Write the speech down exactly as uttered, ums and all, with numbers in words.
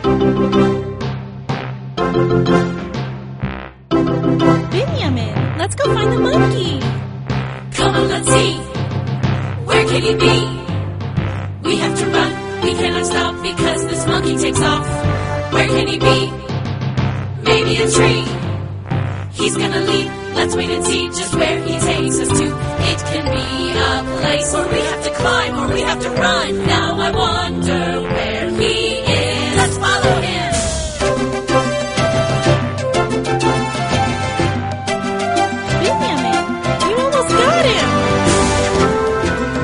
Benjamin, let's go find the monkey. Come on, let's see. Where can he be? We have to run. We cannot stop because this monkey takes off. Where can he be? Maybe a tree. He's gonna leap. Let's wait and see just where he takes us to. It can be a place where we have to climb or we have to run. Now I wonder where